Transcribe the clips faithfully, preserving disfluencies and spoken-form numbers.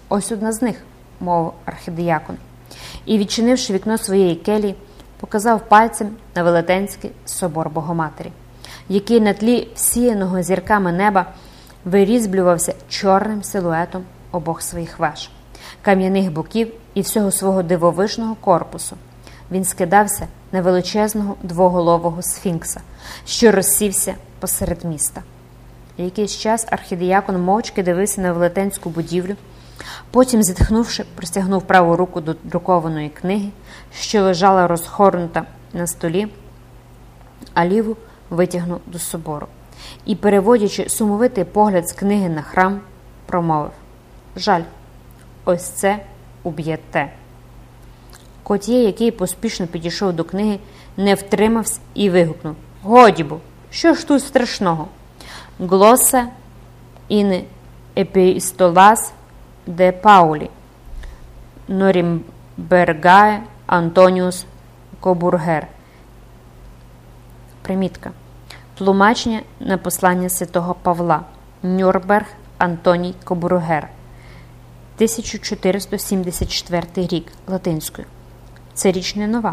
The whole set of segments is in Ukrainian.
«Ось одна з них», – мовив архідіякон. І, відчинивши вікно своєї келії, показав пальцем на Велетенський собор Богоматері, який на тлі всіяного зірками неба вирізблювався чорним силуетом обох своїх веж, кам'яних боків і всього свого дивовижного корпусу. Він скидався на величезного двоголового сфінкса, що розсівся посеред міста. Якийсь час архідіякон мовчки дивився на велетенську будівлю, потім, зітхнувши, простягнув праву руку до друкованої книги, що лежала розгорнута на столі, а ліву витягнув до собору. І, переводячи сумовитий погляд з книги на храм, промовив: «Жаль, ось це уб'є те». Котє, який поспішно підійшов до книги, не втримався і вигукнув: «Годі бо, що ж тут страшного? Глоса ін епістолас де Паулі, Норімбергає Антоніус Кобургер». Примітка. Тлумачення на послання святого Павла. Нюрнберг Антоній Кобургер. тисяча чотириста сімдесят четвертий рік. Латинською. Це річ не нова.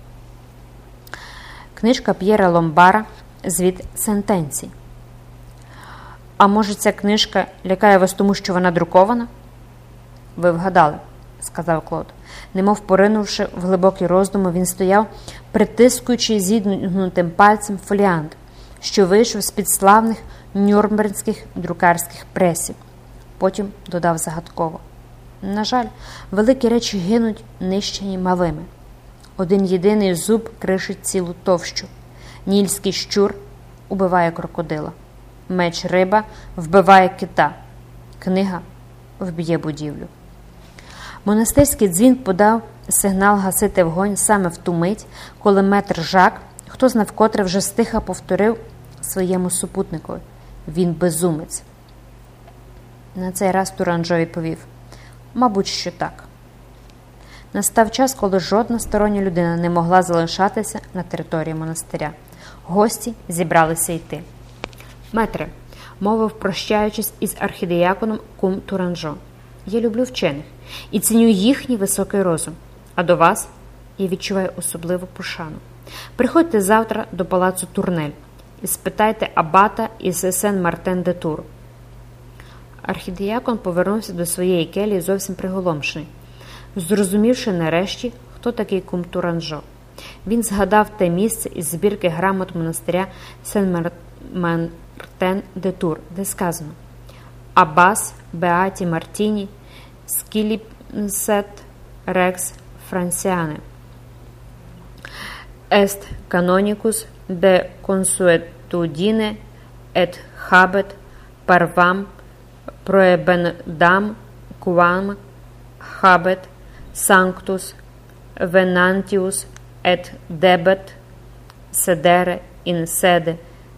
Книжка П'єра Ломбара «Звіт сентенцій». А може, ця книжка лякає вас тому, що вона друкована? Ви вгадали, сказав Клод. Немов поринувши в глибокі роздуми, він стояв, притискуючи зігнутим пальцем фоліант, що вийшов з-під славних нюрнберзьких друкарських пресів. Потім додав загадково: «На жаль, великі речі гинуть нищені малими. Один єдиний зуб кришить цілу товщу. Нільський щур убиває крокодила. Меч риба вбиває кита. Книга вб'є будівлю». Монастирський дзвін подав сигнал гасити вогонь саме в ту мить, коли метр Жак, хто знав котре, вже стиха повторив своєму супутникові: «Він безумець». На цей раз Туранжо відповів: «Мабуть, що так». Настав час, коли жодна стороння людина не могла залишатися на території монастиря. Гості зібралися йти. «Метре», – мовив, прощаючись із архідіяконом, кум Туранжо, – «я люблю вчених і ціню їхній високий розум, а до вас я відчуваю особливу пошану. Приходьте завтра до палацу Турнель і спитайте абата із Сен-Мартен-де-Тур». Архідіякон повернувся до своєї келії зовсім приголомшений, зрозумівши нарешті, хто такий кум Туранжо. Він згадав те місце із збірки грамот монастиря Сен-Мартен-де-Тур, де сказано: «Аббас Беаті Мартіні Скіліпсет Рекс Франціане Ест Канонікус де Консуетудіне ет Хабет Парвам Проебендам Куам Хабет Санктус Венантіус ет Дебет Седере ін Седе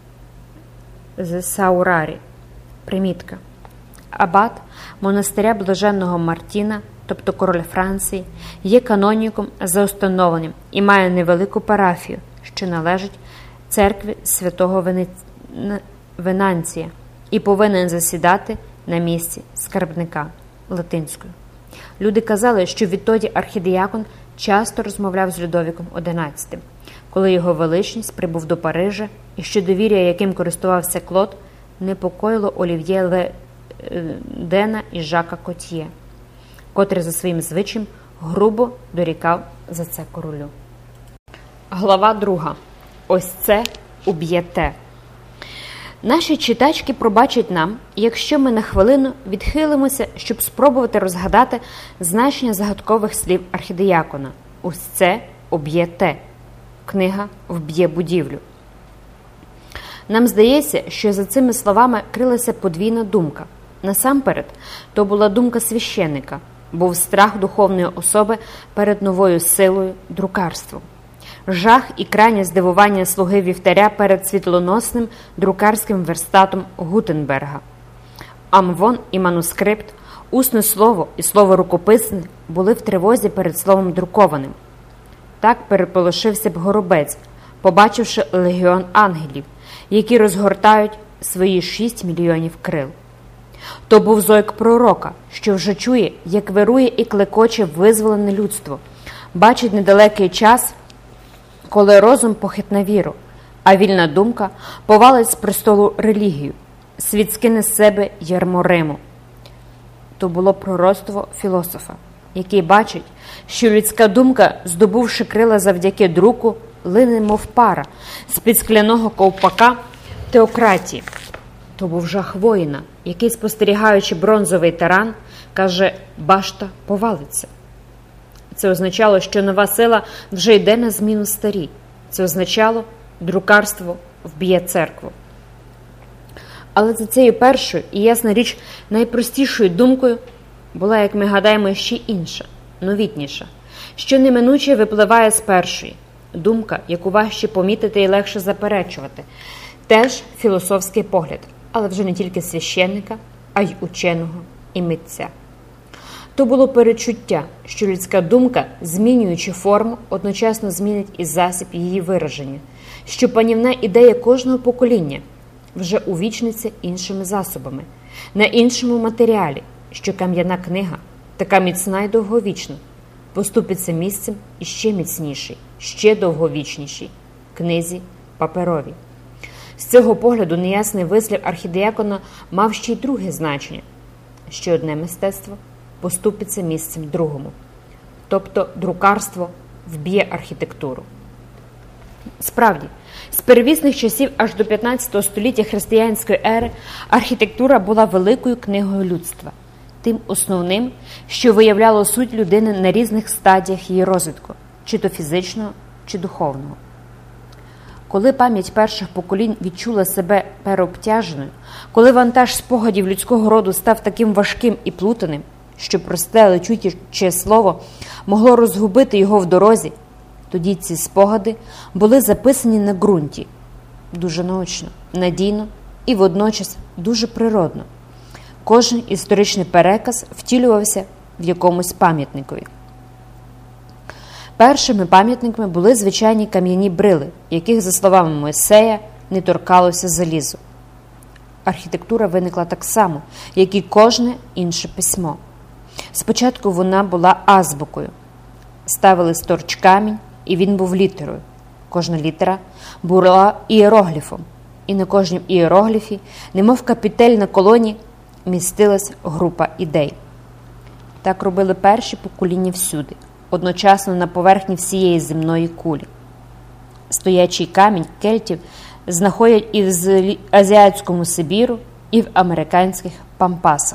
з Саурарі». Примітка. Абат монастиря блаженного Мартіна, тобто король Франції, є каноніком за установленням і має невелику парафію, що належить церкві святого Вени... Венанція, і повинен засідати на місці скарбника, латинською. Люди казали, що відтоді архідіякон часто розмовляв з Людовіком одинадцятим, коли його величність прибув до Парижа, і що довір'я, яким користувався Клод, непокоїло Олів'є Ледена і Жака Котьє, котрий за своїм звичаєм грубо дорікав за це королю. Глава друга. Ось це уб'є те. Наші читачки пробачать нам, якщо ми на хвилину відхилимося, щоб спробувати розгадати значення загадкових слів архідіякона. Ось це уб'є те. Книга вб'є будівлю. Нам здається, що за цими словами крилася подвійна думка. Насамперед, то була думка священника, був страх духовної особи перед новою силою – друкарством. Жах і крайнє здивування слуги вівтаря перед світлоносним друкарським верстатом Гутенберга. Амвон і манускрипт, усне слово і слово рукописне були в тривозі перед словом друкованим. Так переполошився б горобець, побачивши легіон ангелів, які розгортають свої шість мільйонів крил. То був зойк пророка, що вже чує, як вирує і клекоче визволене людство, бачить недалекий час, коли розум похитне віру, а вільна думка повалить з престолу релігію, світ скине з себе ярмо Риму. То було пророцтво філософа, який бачить, що людська думка, здобувши крила завдяки друку, лине, мов пара, з-під скляного ковпака теократії. То був жах воїна, який, спостерігаючи бронзовий таран, каже: «Башта повалиться». Це означало, що нова сила вже йде на зміну старій. Це означало, друкарство вб'є церкву. Але за цією першою і, ясна річ, найпростішою думкою була, як ми гадаємо, ще інша, новітніша, що неминуче випливає з першої. Думка, яку важче помітити і легше заперечувати. Теж філософський погляд, але вже не тільки священника, а й ученого і митця. То було перечуття, що людська думка, змінюючи форму, одночасно змінить і засіб її вираження, що панівна ідея кожного покоління вже увічниться іншими засобами, на іншому матеріалі, що кам'яна книга, така міцна й довговічна, поступиться місцем іще міцніший, ще довговічніший – книзі паперовій. З цього погляду неясний вислів архідіакона мав ще й друге значення, що одне мистецтво поступиться місцем другому, тобто друкарство вб'є архітектуру. Справді, з первісних часів аж до п'ятнадцятого століття християнської ери архітектура була великою книгою людства, тим основним, що виявляло суть людини на різних стадіях її розвитку, чи то фізичного, чи духовного. Коли пам'ять перших поколінь відчула себе переобтяженою, коли вантаж спогадів людського роду став таким важким і плутаним, що просте лечуче слово могло розгубити його в дорозі, тоді ці спогади були записані на ґрунті, дуже наочно, надійно і водночас дуже природно. Кожен історичний переказ втілювався в якомусь пам'ятникові. Першими пам'ятниками були звичайні кам'яні брили, яких, за словами Мойсея, не торкалося залізо. Архітектура виникла так само, як і кожне інше письмо. Спочатку вона була азбукою. Ставили сторч камінь, і він був літерою. Кожна літера була ієрогліфом, і на кожнім ієрогліфі, немов капітель на колоні, містилась група ідей. Так робили перші покоління всюди, одночасно на поверхні всієї земної кулі. Стоячий камінь кельтів знаходять і в азіатському Сибіру, і в американських Пампасах.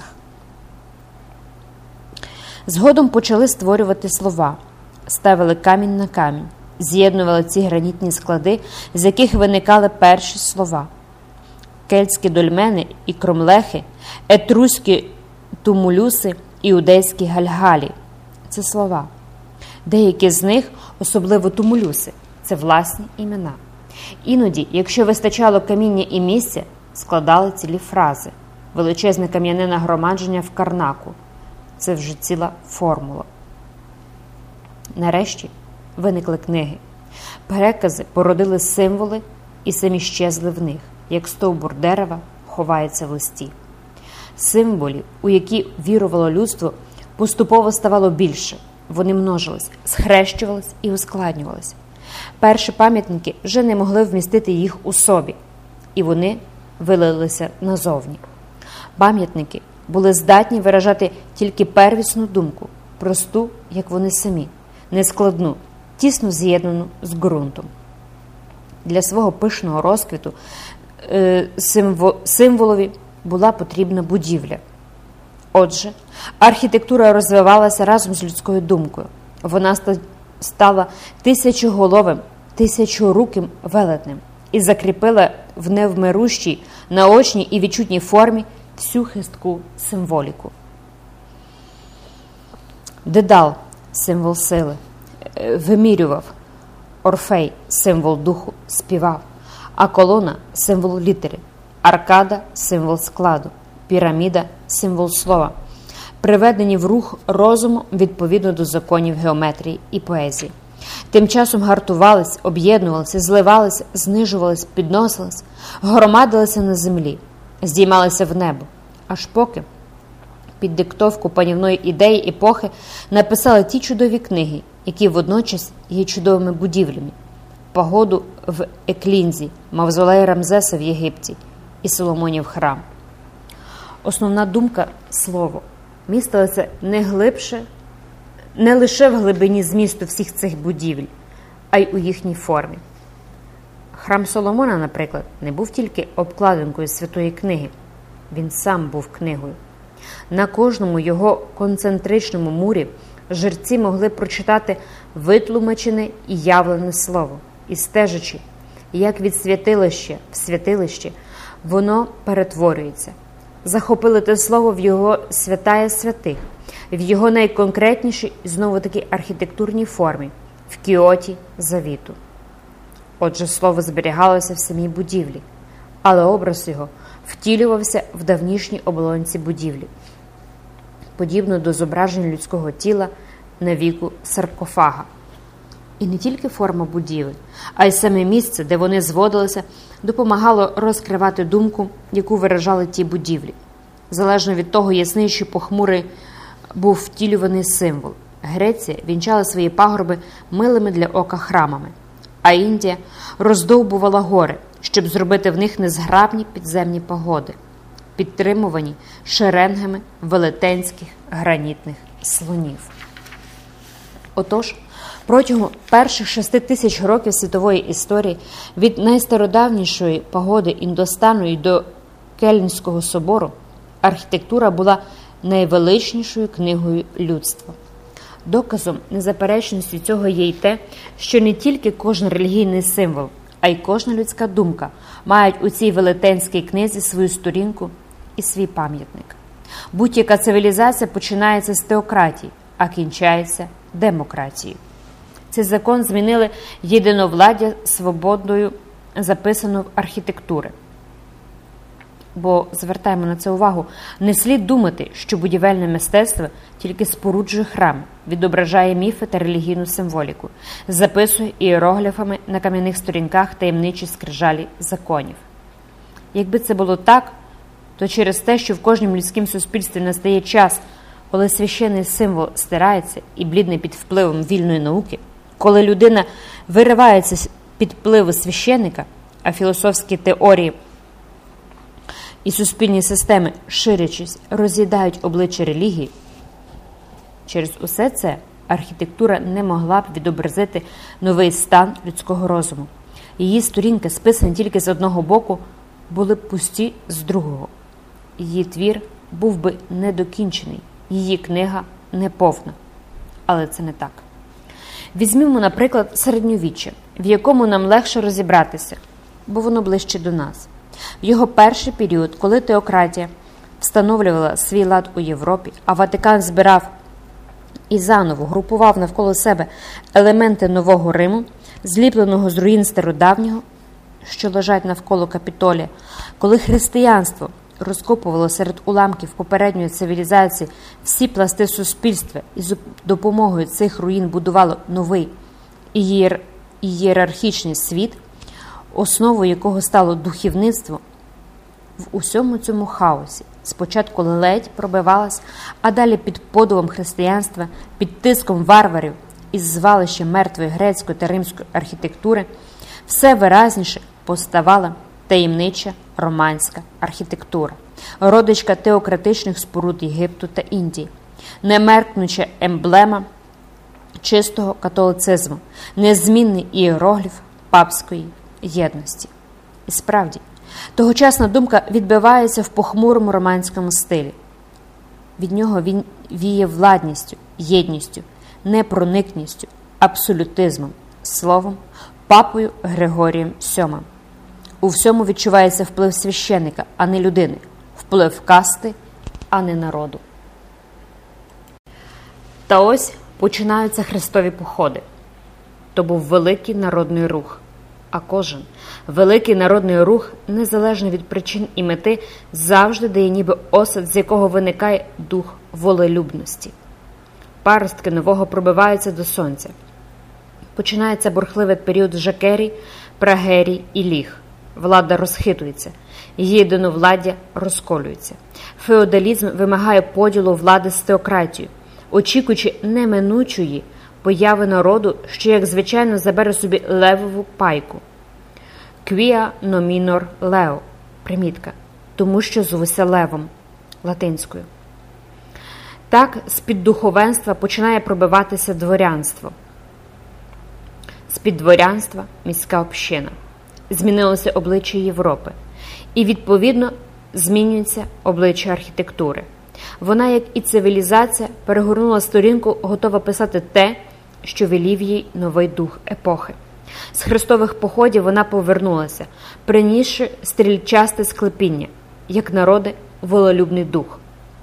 Згодом почали створювати слова, ставили камінь на камінь, з'єднували ці гранітні склади, з яких виникали перші слова. Кельтські дольмени і кромлехи, етруські тумулюси, іудейські гальгалі – це слова. Деякі з них, особливо тумулюси, це власні імена. Іноді, якщо вистачало каміння і місця, складали цілі фрази. Величезне кам'яне нагромадження в Карнаку – це вже ціла формула. Нарешті виникли книги. Перекази породили символи і самі щезли в них, як стовбур дерева ховається в листі. Символів, у які вірувало людство, поступово ставало більше. Вони множились, схрещувались і ускладнювались. Перші пам'ятники вже не могли вмістити їх у собі, і вони вилилися назовні. Пам'ятники були здатні виражати тільки первісну думку, просту, як вони самі, нескладну, тісно з'єднану з ґрунтом. Для свого пишного розквіту е, символ, символові була потрібна будівля. Отже, архітектура розвивалася разом з людською думкою. Вона стала тисячоголовим, тисячоруким велетнем і закріпила в невмирущій, наочній і відчутній формі всю хистку символіку. Дедал – символ сили, вимірював, Орфей – символ духу, співав, а колона – символ літери, аркада – символ складу, піраміда – символ слова, приведені в рух розуму відповідно до законів геометрії і поезії. Тим часом гартувались, об'єднувалися, зливалися, знижувались, підносились, громадилися на землі, здіймалися в небо, Аж поки під диктовку панівної ідеї епохи написали ті чудові книги, які водночас є чудовими будівлями: пагоду в Еклінзі, мавзолей Рамзеса в Єгипті і Соломонів храм. Основна думка – слово – містилося не глибше, не лише в глибині змісту всіх цих будівель, а й у їхній формі. Храм Соломона, наприклад, не був тільки обкладинкою святої книги, він сам був книгою. На кожному його концентричному мурі жерці могли прочитати витлумачене і явлене слово, і стежачи, як від святилища в святилище воно перетворюється. Захопили те слово в його святая святих, в його найконкретнішій, знову-таки, архітектурній формі – в кіоті завіту. Отже, слово зберігалося в самій будівлі, але образ його втілювався в давнішній оболонці будівлі, подібно до зображень людського тіла на віку саркофага. І не тільки форма будівель, а й саме місце, де вони зводилися, допомагало розкривати думку, яку виражали ті будівлі. Залежно від того, ясний чи похмурий був втілюваний символ. Греція вінчала свої пагорби милими для ока храмами, а Індія роздовбувала гори, щоб зробити в них незграбні підземні пагоди, підтримувані шеренгами велетенських гранітних слонів. Отож, протягом перших шести тисяч років світової історії, від найстародавнішої пагоди Індостану і до Кельнського собору, архітектура була найвеличнішою книгою людства. Доказом незаперечності цього є й те, що не тільки кожен релігійний символ, а й кожна людська думка мають у цій велетенській книзі свою сторінку і свій пам'ятник. Будь-яка цивілізація починається з теократії, а кінчається демократією. Цей закон змінили єдиновладдя свободою, записану в архітектури. Бо, звертаємо на це увагу, не слід думати, що будівельне мистецтво тільки споруджує храм, відображає міфи та релігійну символіку, записує іерогліфами на кам'яних сторінках таємничі скрижалі законів. Якби це було так, то через те, що в кожному людському суспільстві настає час, коли священний символ стирається і блідне під впливом вільної науки, коли людина виривається під впливу священника, а філософські теорії і суспільні системи, ширячись, роз'їдають обличчя релігії, через усе це архітектура не могла б відобразити новий стан людського розуму. Її сторінки, списані тільки з одного боку, були б пусті з другого. Її твір був би недокінчений, її книга неповна. Але це не так. Візьмімо, наприклад, середньовіччя, в якому нам легше розібратися, бо воно ближче до нас. В його перший період, коли теократія встановлювала свій лад у Європі, а Ватикан збирав і заново групував навколо себе елементи нового Риму, зліпленого з руїн стародавнього, що лежать навколо Капітолія, коли християнство розкопувало серед уламків попередньої цивілізації всі пласти суспільства і з допомогою цих руїн будувало новий ієр... ієрархічний світ, основою якого стало духовництво, в усьому цьому хаосі спочатку ледь пробивалась, а далі під подувом християнства, під тиском варварів із звалища мертвої грецької та римської архітектури, все виразніше поставала таємнича романська архітектура, родичка теократичних споруд Єгипту та Індії, немеркнуча емблема чистого католицизму, незмінний іерогліф папської єдності. І справді, тогочасна думка відбивається в похмурому романському стилі. Від нього він віє владністю, єдністю, непроникністю, абсолютизмом, словом, папою Григорієм сьомим. У всьому відчувається вплив священника, а не людини, вплив касти, а не народу. Та ось починаються хрестові походи. То був великий народний рух. А кожен великий народний рух, незалежно від причин і мети, завжди дає ніби осад, з якого виникає дух волелюбності. Паростки нового пробиваються до сонця. Починається бурхливий період жакерій, прагерій і ліг. влада розхитується, її єдиновладдя розколюється. Феодалізм вимагає поділу влади з теократією, очікуючи неминучої появи народу, що, як звичайно, забере собі левову пайку. Quia nominor leo – примітка, тому що звуся левом, латинською. Так, з-під духовенства починає пробиватися дворянство. З-під дворянства – міська община. Змінилося обличчя Європи. І, відповідно, змінюється обличчя архітектури. Вона, як і цивілізація, перегорнула сторінку, готова писати те, що велів їй новий дух епохи. З хрестових походів вона повернулася, принісши стрільчасте склепіння, як народи волелюбний дух.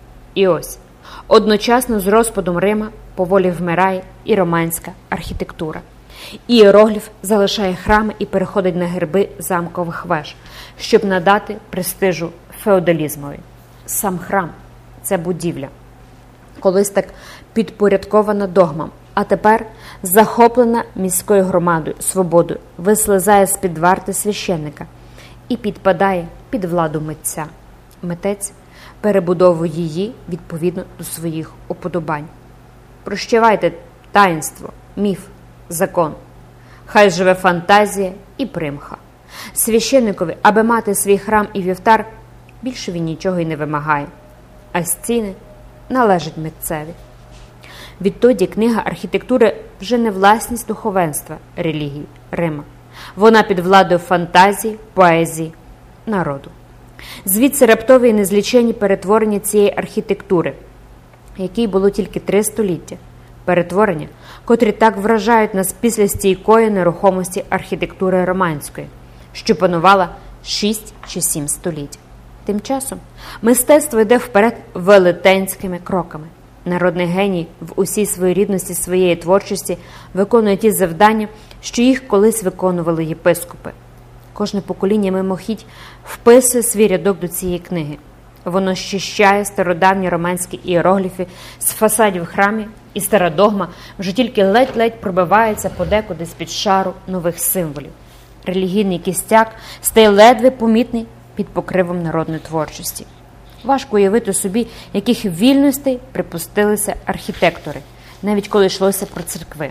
І ось, одночасно з розпадом Рима поволі вмирає і романська архітектура. Іерогліф залишає храми і переходить на герби замкових веж, щоб надати престижу феодалізмові. Сам храм – це будівля, колись так підпорядкована догмам, а тепер захоплена міською громадою, свободою, вислизає з-під варти священника і підпадає під владу митця. Митець перебудовує її відповідно до своїх уподобань. Прощавайте таїнство, міф, закон. Хай живе фантазія і примха. Священникові, аби мати свій храм і вівтар, більше він нічого й не вимагає. А стіни належать митцеві. Відтоді книга архітектури вже не власність духовенства, релігії, Рима. Вона під владою фантазії, поезії, народу. Звідси раптові і незліченні перетворення цієї архітектури, якій було тільки три століття. Перетворення, котрі так вражають нас після стійкої нерухомості архітектури романської, що панувала шість чи сім століть. Тим часом мистецтво йде вперед велетенськими кроками. Народний геній в усій своєрідності своєї творчості виконує ті завдання, що їх колись виконували єпископи. Кожне покоління мимохідь вписує свій рядок до цієї книги. Воно щищає стародавні романські іерогліфи з фасадів храмів, і стара догма вже тільки ледь-ледь пробивається подекуди з-під шару нових символів. Релігійний кістяк стає ледве помітний під покривом народної творчості. Важко уявити собі, яких вільностей припустилися архітектори, навіть коли йшлося про церкви.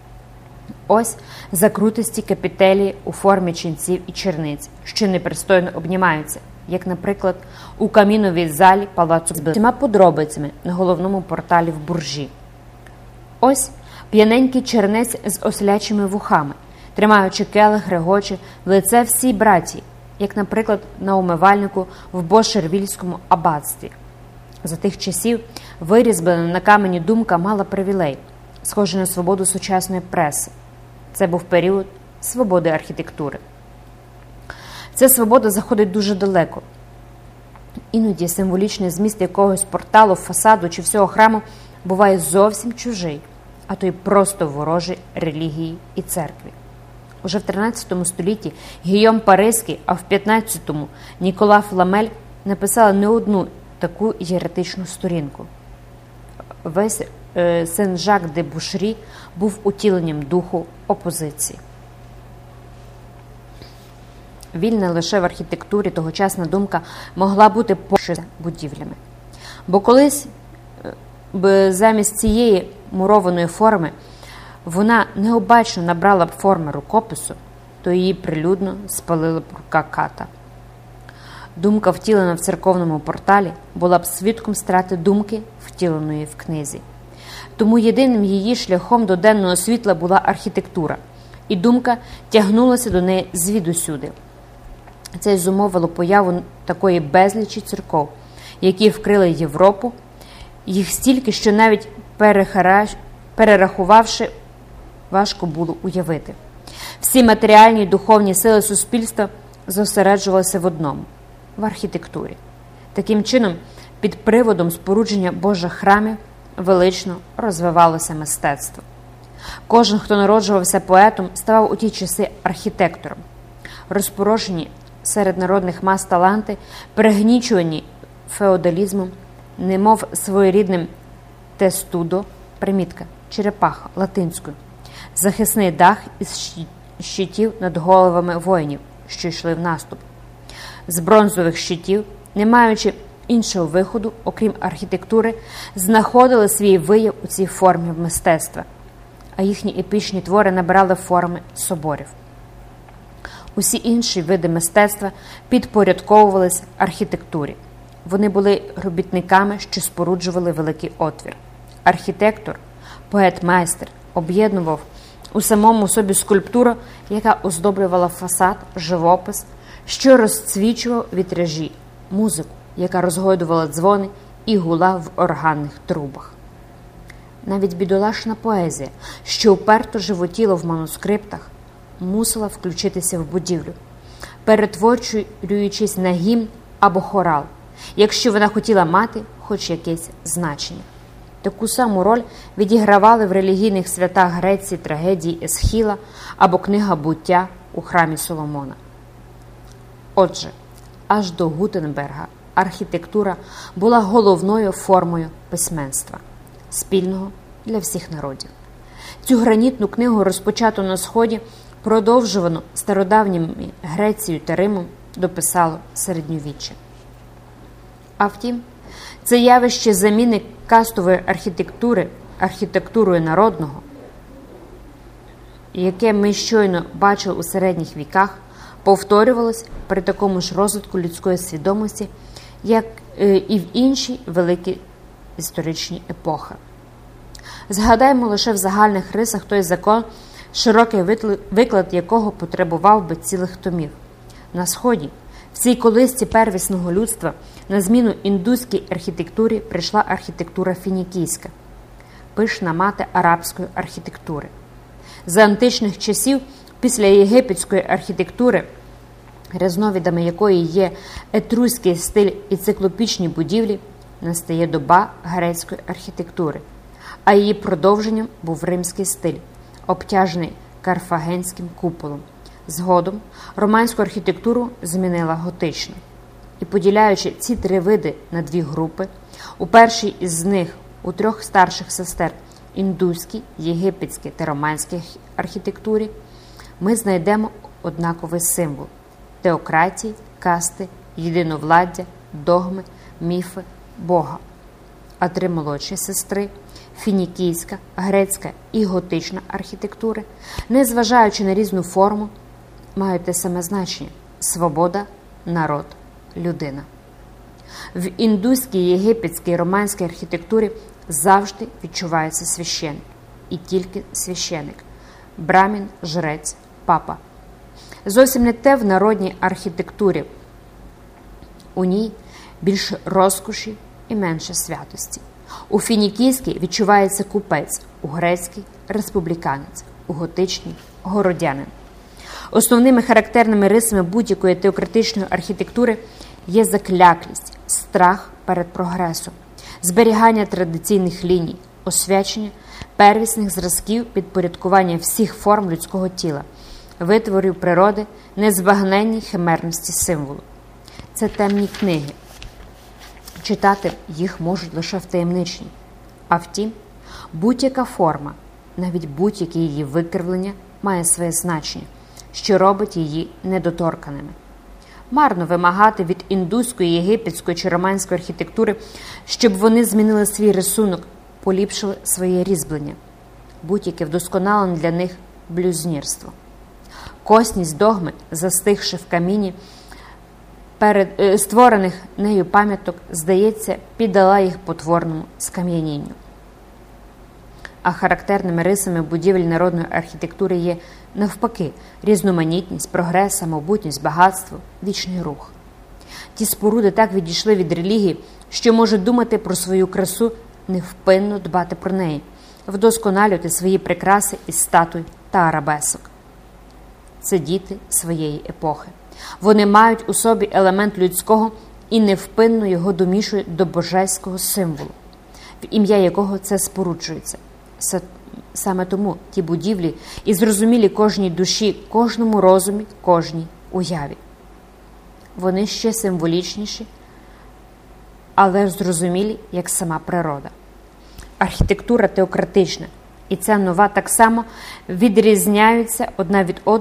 Ось закрутисті капітелії у формі ченців і черниць, що непристойно обнімаються, як, наприклад, у каміновій залі палацу з всіма подробицями на головному порталі в Буржі. Ось п'яненький чернець з ослячими вухами, тримаючи келих, регоче в лице всій братії, як, наприклад, на умивальнику в Бошервільському аббатстві. За тих часів вирізблена на камені думка мала привілей, схожий на свободу сучасної преси. Це був період свободи архітектури. Ця свобода заходить дуже далеко. Іноді символічний зміст якогось порталу, фасаду чи всього храму буває зовсім чужий, а то й просто ворожий релігії і церкві. Уже в тринадцятому столітті Гійом Паризький, а в п'ятнадцятому Нікола Фламель написали не одну таку єретичну сторінку. Весь е, Сен-Жак де Бушрі був утіленням духу опозиції. Вільна лише в архітектурі тогочасна думка могла бути поширена будівлями. Бо колись б замість цієї мурованої форми вона необачно набрала б форми рукопису, то її прилюдно спалила б рука ката. Думка, втілена в церковному порталі, була б свідком страти думки, втіленої в книзі. Тому єдиним її шляхом до денного світла була архітектура, і думка тягнулася до неї звідусюди. Це й зумовило появу такої безлічі церков, які вкрили Європу, їх стільки, що навіть перерахувавши, важко було уявити. Всі матеріальні і духовні сили суспільства зосереджувалися в одному – в архітектурі. Таким чином, під приводом спорудження Божих храмів велично розвивалося мистецтво. Кожен, хто народжувався поетом, ставав у ті часи архітектором. Розпорошені серед народних мас таланти, перегнічувані феодалізмом, немов своєрідним тестудо, примітка, черепаха, латинською, захисний дах із щитів над головами воїнів, що йшли в наступ. З бронзових щитів, не маючи іншого виходу, окрім архітектури, знаходили свій вияв у цій формі мистецтва, а їхні епічні твори набирали форми соборів. Усі інші види мистецтва підпорядковувалися архітектурі. Вони були робітниками, що споруджували великий отвір. Архітектор, поет-майстер об'єднував у самому собі скульптуру, яка оздоблювала фасад, живопис, що розцвічував вітражі, музику, яка розгойдувала дзвони і гула в органних трубах. Навіть бідолашна поезія, що уперто животіла в манускриптах, мусила включитися в будівлю, перетворюючись на гімн або хорал, якщо вона хотіла мати хоч якесь значення. Таку саму роль відігравали в релігійних святах Греції трагедії Есхіла або книга «Буття» у храмі Соломона. Отже, аж до Гутенберга архітектура була головною формою письменства, спільного для всіх народів. Цю гранітну книгу, розпочату на Сході, продовжувану стародавніми Грецією та Римом, дописало середньовіччя. А втім, це явище заміни кастової архітектури архітектурою народного, яке ми щойно бачили у середніх віках, повторювалось при такому ж розвитку людської свідомості, як і в інші великі історичні епохи. Згадаймо лише в загальних рисах той закон, широкий виклад якого потребував би цілих томів. На Сході, в цій колисці первісного людства, на зміну індуській архітектурі прийшла архітектура фінікійська, пишна мати арабської архітектури. За античних часів, після єгипетської архітектури, різновидами якої є етруський стиль і циклопічні будівлі, настає доба грецької архітектури, а її продовженням був римський стиль, обтяжений карфагенським куполом. Згодом романську архітектуру змінила готична. І поділяючи ці три види на дві групи, у першій із них, у трьох старших сестер – індуській, єгипетській та романській архітектурі, ми знайдемо однаковий символ – теократії, касти, єдиновладдя, догми, міфи, Бога. А три молодші сестри – фінікійська, грецька і готична архітектури, незважаючи на різну форму, мають те саме значення – свобода, народ, людина. В індуській, єгипетській і романській архітектурі завжди відчувається священник. І тільки священник – брамін, жрець, папа. Зовсім не те в народній архітектурі. У ній більше розкоші і менше святості. У фінікійській відчувається купець, у грецькій – республіканець, у готичній – городянин. Основними характерними рисами будь-якої теократичної архітектури є закляклість, страх перед прогресом, зберігання традиційних ліній, освячення первісних зразків підпорядкування всіх форм людського тіла, витворів природи, незбагненній химерності символу. Це темні книги. Читати їх можуть лише втаємничені. А втім, будь-яка форма, навіть будь-яке її викривлення має своє значення, що робить її недоторканими. Марно вимагати від індуської, єгипетської чи романської архітектури, щоб вони змінили свій рисунок, поліпшили своє різьблення. Будь-яке вдосконалене для них блюзнірство. Косність догми, застигши в каміні, перед, е, створених нею пам'яток, здається, піддала їх потворному скам'янінню. А характерними рисами будівель народної архітектури є, навпаки, різноманітність, прогрес, самобутність, багатство, вічний рух. Ті споруди так відійшли від релігії, що можуть думати про свою красу, невпинно дбати про неї, вдосконалювати свої прикраси із статуй та арабесок. Це діти своєї епохи. Вони мають у собі елемент людського і невпинно його домішують до божеського символу, в ім'я якого це споруджується. Саме тому ті будівлі і зрозумілі кожній душі, кожному розумі, кожній уяві. Вони ще символічніші, але зрозумілі, як сама природа. Архітектура теократична, і ця нова так само відрізняються одна від одної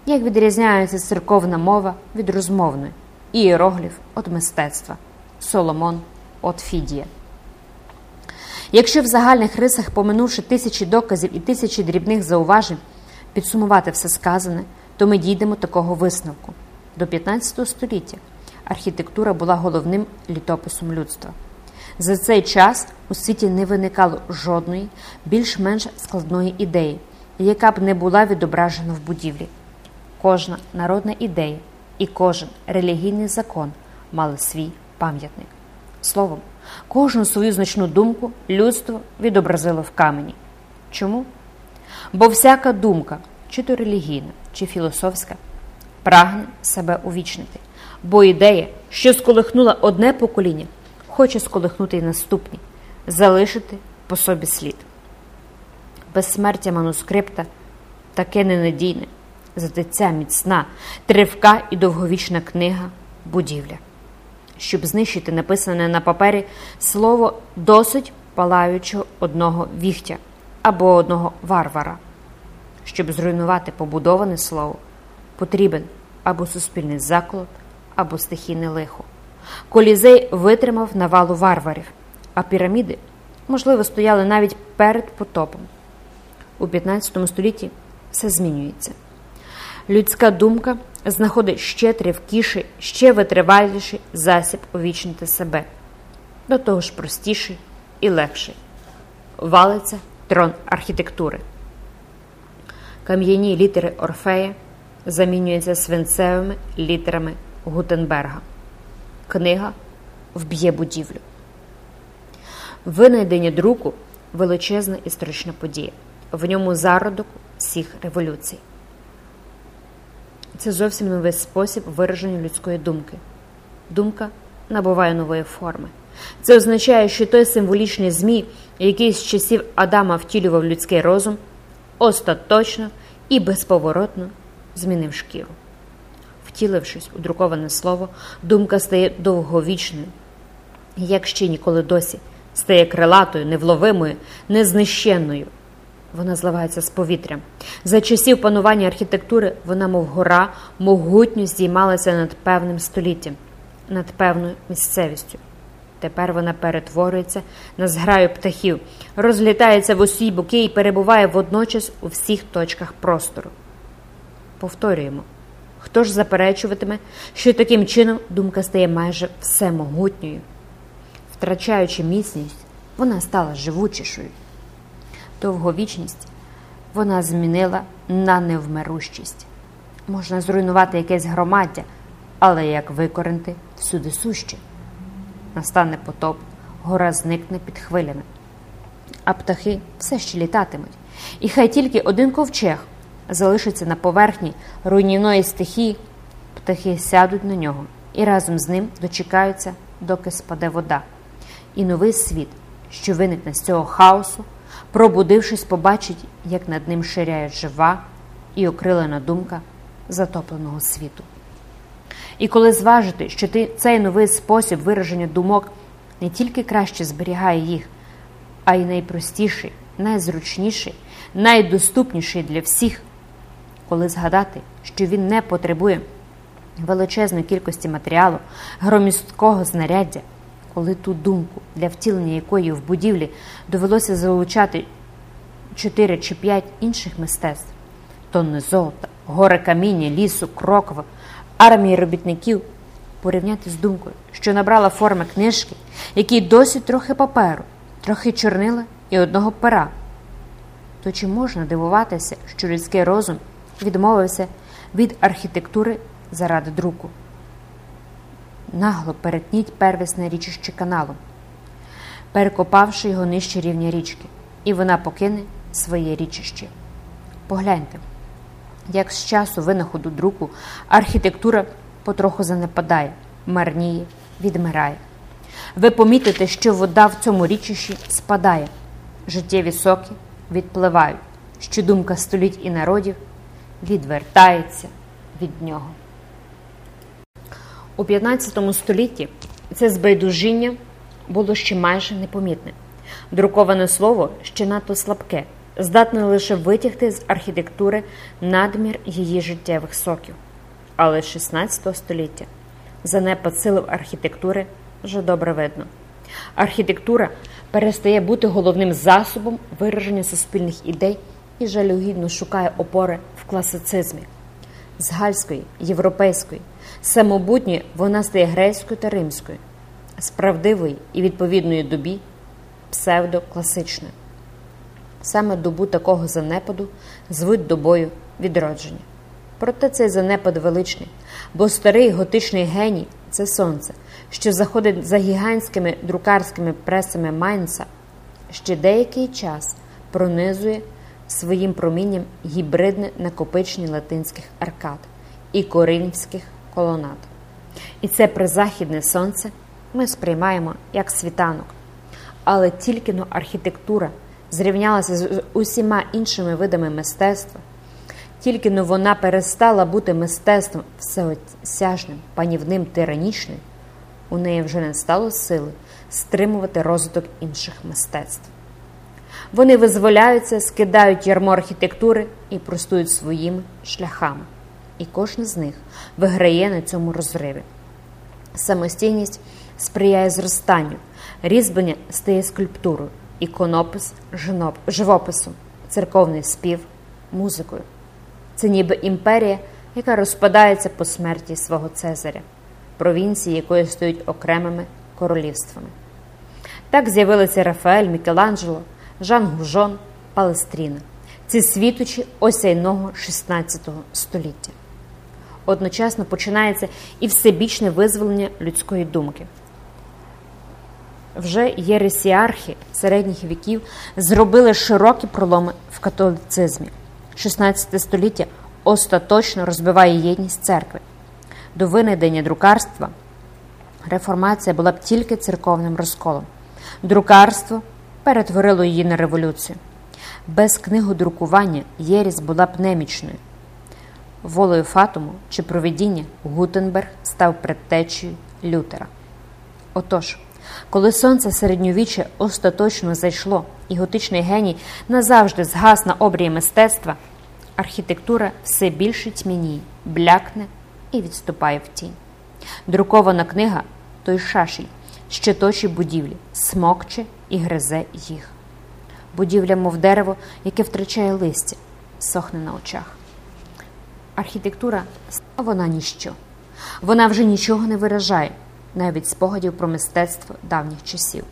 як відрізняється церковна мова від розмовної, ієрогліф від мистецтва, Соломон від Фідія. Якщо в загальних рисах, поминувши тисячі доказів і тисячі дрібних зауважень, підсумувати все сказане, то ми дійдемо такого висновку. До п'ятнадцятого століття архітектура була головним літописом людства. За цей час у світі не виникало жодної більш-менш складної ідеї, яка б не була відображена в будівлі. Кожна народна ідея і кожен релігійний закон мали свій пам'ятник. Словом, кожну свою значну думку людство відобразило в камені. Чому? Бо всяка думка, чи то релігійна, чи філософська, прагне себе увічнити, бо ідея, що сколихнула одне покоління, хоче сколихнути й наступні, залишити по собі слід. Безсмертя манускрипта таке ненадійне, зате ця міцна, тривка і довговічна книга – будівля. Щоб знищити написане на папері слово досить палаючого одного віхтя або одного варвара. Щоб зруйнувати побудоване слово, потрібен або суспільний заколот, або стихійне лихо. Колізей витримав навалу варварів, а піраміди, можливо, стояли навіть перед потопом. У п'ятнадцятому столітті все змінюється. Людська думка знаходить ще тривкіший, ще витриваліший засіб увічнити себе. До того ж простіший і легший. Валиться трон архітектури. Кам'яні літери Орфея замінюються свинцевими літерами Гутенберга. Книга вб'є будівлю. Винайдення друку – величезна історична подія. В ньому зародок всіх революцій. Це зовсім новий спосіб вираження людської думки. Думка набуває нової форми. Це означає, що той символічний змій, який з часів Адама втілював людський розум, остаточно і безповоротно змінив шкіру. Втілившись у друковане слово, думка стає довговічною. Як ще ніколи досі, стає крилатою, невловимою, незнищенною. Вона зливається з повітрям. За часів панування архітектури вона, мов гора, могутньо здіймалася над певним століттям, над певною місцевістю. Тепер вона перетворюється на зграю птахів, розлітається в усі боки і перебуває водночас у всіх точках простору. Повторюємо, хто ж заперечуватиме, що таким чином думка стає майже всемогутньою? Втрачаючи міцність, вона стала живучішою. Довговічність вона змінила на невмирущість. Можна зруйнувати якесь громаддя, але як викоренити всюди суще? Настане потоп, гора зникне під хвилями, а птахи все ще літатимуть. І хай тільки один ковчег залишиться на поверхні руйнівної стихії, птахи сядуть на нього і разом з ним дочекаються, доки спаде вода. І новий світ, що виникне з цього хаосу, пробудившись, побачить, як над ним ширяє жива і окрилена думка затопленого світу. І коли зважити, що ти, цей новий спосіб вираження думок не тільки краще зберігає їх, а й найпростіший, найзручніший, найдоступніший для всіх, коли згадати, що він не потребує величезної кількості матеріалу, громісткого знаряддя, коли ту думку, для втілення якої в будівлі довелося залучати чотири чи п'ять інших мистецтв, тонни золота, гори каміння, лісу, кроква, армії робітників, порівняти з думкою, що набрала форми книжки, якій досі трохи паперу, трохи чорнила і одного пера, то чи можна дивуватися, що людський розум відмовився від архітектури заради друку? Нагло перетніть первісне річище каналом, перекопавши його нижче рівня річки, і вона покине своє річище. Погляньте, як з часу винаходу друку архітектура потроху занепадає, марніє, відмирає. Ви помітите, що вода в цьому річищі спадає, життєві соки відпливають, що думка століть і народів відвертається від нього. У п'ятнадцятому столітті це збайдужіння було ще майже непомітне. Друковане слово ще надто слабке, здатне лише витягти з архітектури надмір її життєвих соків. Але з шістнадцятого століття занепад сил архітектури вже добре видно. Архітектура перестає бути головним засобом вираження суспільних ідей і жалюгідно шукає опори в класицизмі. З гальської, європейської, самобутньої вона стає грецькою та римською, з правдивої і відповідної добі псевдокласичною. Саме добу такого занепаду звуть добою відродження. Проте цей занепад величний, бо старий готичний геній – це сонце, що заходить за гігантськими друкарськими пресами Майнца, ще деякий час пронизує своїм промінням гібридне накопичення латинських аркад і коринфських колонад. І це призахідне сонце ми сприймаємо як світанок. Але тільки-но архітектура зрівнялася з усіма іншими видами мистецтва, тільки-но вона перестала бути мистецтвом всеосяжним, панівним, тиранічним, у неї вже не стало сили стримувати розвиток інших мистецтв. Вони визволяються, скидають ярмо архітектури і простують своїми шляхами. І кожен з них виграє на цьому розриві. Самостійність сприяє зростанню, різьблення стає скульптурою, іконопис – живописом, церковний спів – музикою. Це ніби імперія, яка розпадається по смерті свого Цезаря, провінції якої стають окремими королівствами. Так з'явилися Рафаель, Мікеланджело, Жан Гужон, Палестріна – ці світочі осяйного шістнадцятого століття. Одночасно починається і всебічне визволення людської думки. Вже єресіархи середніх віків зробили широкі проломи в католицизмі. шістнадцяте століття остаточно розбиває єдність церкви. До винайдення друкарства реформація була б тільки церковним розколом. Друкарство перетворило її на революцію. Без книгодрукування єресь була б немічною. Волею фатуму чи провидіння Гутенберг став предтечею Лютера. Отож, коли сонце середньовіччя остаточно зайшло і готичний геній назавжди згас на обрії мистецтва, архітектура все більше тьмяніє, блякне і відступає в тінь. Друкована книга – той шашій, що точить будівлі, смокче і гризе їх. Будівля, мов дерево, яке втрачає листя, сохне на очах. Архітектура – вона ніщо. Вона вже нічого не виражає, навіть спогадів про мистецтво давніх часів.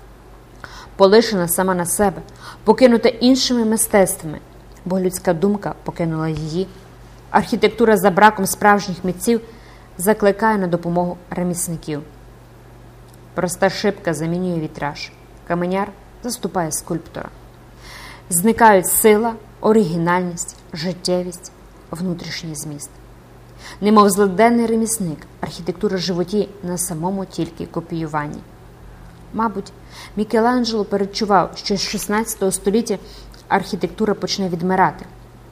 Полишена сама на себе, покинута іншими мистецтвами, бо людська думка покинула її. Архітектура за браком справжніх митців закликає на допомогу ремісників. Проста шибка замінює вітраж, каменяр заступає скульптора. Зникають сила, оригінальність, життєвість, внутрішній зміст. Немов злиденний ремісник, архітектура животіє на самому тільки копіюванні. Мабуть, Мікеланджело передчував, що з шістнадцятого століття архітектура почне відмирати.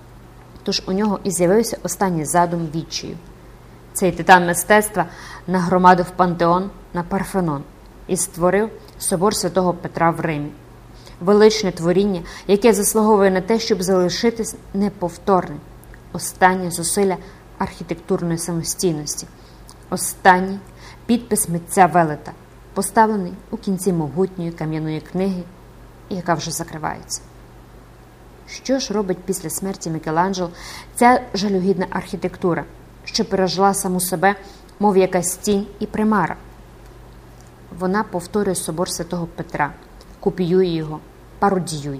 Тож у нього і з'явився останній задум відчаю. Цей титан мистецтва нагромадив пантеон на Парфенон і створив собор Святого Петра в Римі. Величне творіння, яке заслуговує на те, щоб залишитись неповторним. Останнє зусилля архітектурної самостійності. Останній підпис митця велета, поставлений у кінці могутньої кам'яної книги, яка вже закривається. Що ж робить після смерті Мікеланджело ця жалюгідна архітектура, що пережила саму себе, мов якась тінь і примара? Вона повторює собор Святого Петра, копіює його, пародіює.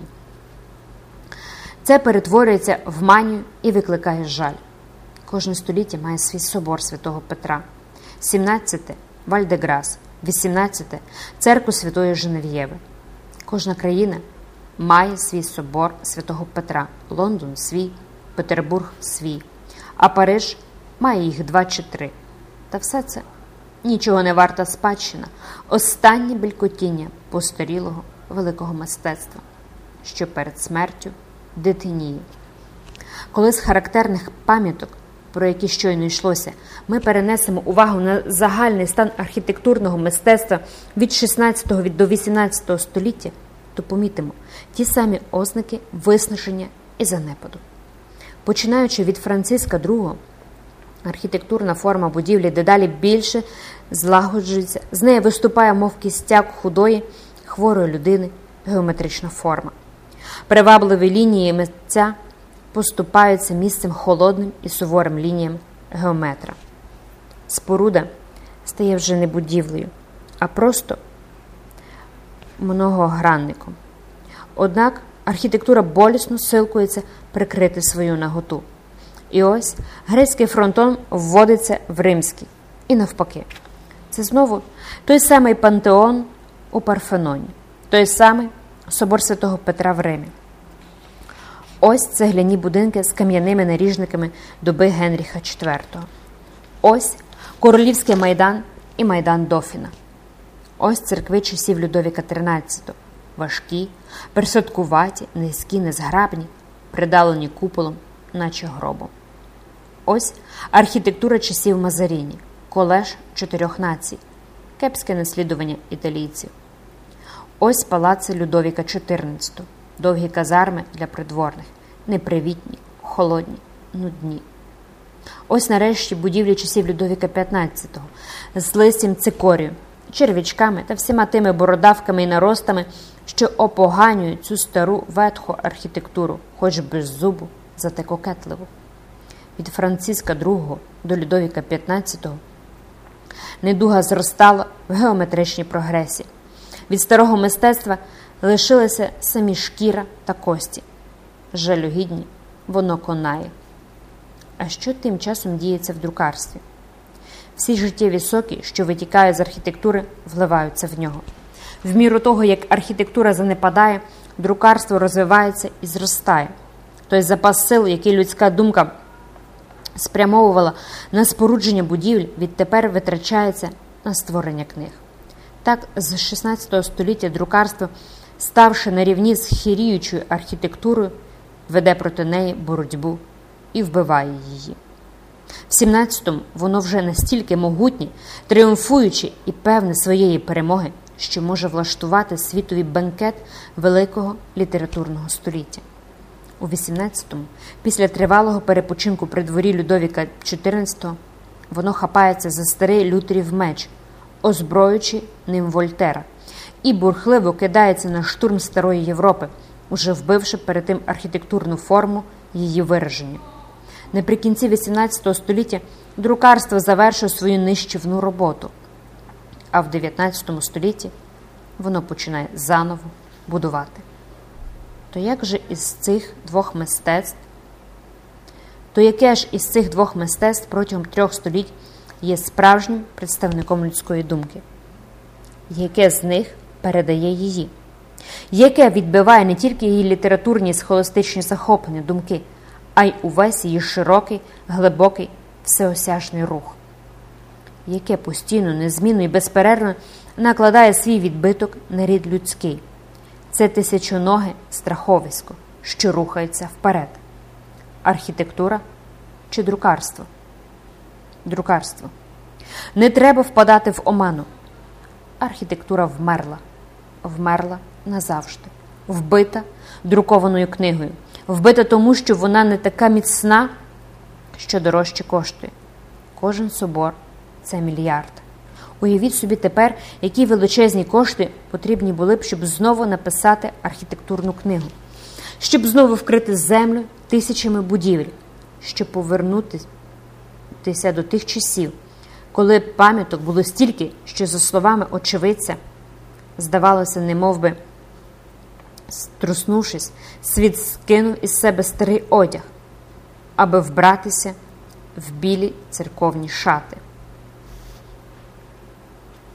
Це перетворюється в манію і викликає жаль. Кожне століття має свій собор Святого Петра. сімнадцяте – Вальдеграс, вісімнадцяте – Церкву Святої Женев'єви. Кожна країна має свій собор Святого Петра, Лондон – свій, Петербург – свій, а Париж має їх два чи три. Та все це нічого не варта спадщина, останнє белькотіння постарілого великого мистецтва, що перед смертю дитиніє. Коли з характерних пам'яток, про які щойно йшлося, ми перенесемо увагу на загальний стан архітектурного мистецтва від шістнадцятого до вісімнадцятого століття, то помітимо ті самі ознаки виснаження і занепаду. Починаючи від Франциска другого, архітектурна форма будівлі дедалі більше злагоджується, з неї виступає, мов кістяк худої, хворої людини, геометрична форма. Привабливі лінії митця поступаються місцем холодним і суворим лініям геометра. Споруда стає вже не будівлею, а просто многогранником. Однак архітектура болісно силкується прикрити свою наготу. І ось грецький фронтон вводиться в римський. І навпаки. Це знову той самий пантеон у Парфеноні, той самий собор Святого Петра в Римі. Ось цегляні будинки з кам'яними наріжниками доби Генріха четвертого. Ось Королівський майдан і майдан Дофіна. Ось церкви часів Людовіка тринадцятого. Важкі, персоткуваті, низькі, незграбні, придалені куполом, наче гробом. Ось архітектура часів Мазаріні, колеж чотирьох націй, кепське наслідування італійців. Ось палаци Людовіка чотирнадцятого, довгі казарми для придворних, непривітні, холодні, нудні. Ось нарешті будівлі часів Людовіка п'ятнадцятого з листям цикорію, черв'ячками та всіма тими бородавками і наростами, що опоганюють цю стару ветху архітектуру, хоч без зубу, зате кокетливу. Від Франциска другого до Людовіка п'ятнадцятого недуга зростала в геометричній прогресії. Від старого мистецтва лишилися самі шкіра та кості. Жалюгідні, воно конає. А що тим часом діється в друкарстві? Всі життєві соки, що витікають з архітектури, вливаються в нього. В міру того, як архітектура занепадає, друкарство розвивається і зростає. Той запас сил, який людська думка спрямовувала на спорудження будівель, відтепер витрачається на створення книг. Так, з шістнадцятого століття друкарство, ставши на рівні з хіріючою архітектурою, веде проти неї боротьбу і вбиває її. В сімнадцятому воно вже настільки могутнє, тріумфуючи і певне своєї перемоги, що може влаштувати світовий бенкет великого літературного століття. У вісімнадцятому, після тривалого перепочинку при дворі Людовіка чотирнадцятого, воно хапається за старий Лютерів меч, озброюючи ним Вольтера, і бурхливо кидається на штурм старої Європи, уже вбивши перед тим архітектурну форму її вираження. Наприкінці вісімнадцятого століття друкарство завершує свою нищівну роботу, а в дев'ятнадцятому столітті воно починає заново будувати. То як же із цих двох мистецтв, то яке ж із цих двох мистецтв протягом трьох століть є справжнім представником людської думки? Яке з них передає її? Яке відбиває не тільки її літературні і схоластичні захоплення думки, а й увесь її широкий, глибокий, всеосяжний рух? Яке постійно, незмінно і безперервно накладає свій відбиток на рід людський? Це тисячоноге страховисько, що рухається вперед. Архітектура чи друкарство? Друкарство. Не треба впадати в оману. Архітектура вмерла. Вмерла назавжди. Вбита друкованою книгою. Вбита тому, що вона не така міцна, що дорожче коштує. Кожен собор – це мільярд. Уявіть собі тепер, які величезні кошти потрібні були б, щоб знову написати архітектурну книгу, щоб знову вкрити землю тисячами будівель, щоб повернутися до тих часів, коли пам'яток було стільки, що, за словами очевидця, здавалося, немов би, струснувшись, світ скинув із себе старий одяг, аби вбратися в білі церковні шати.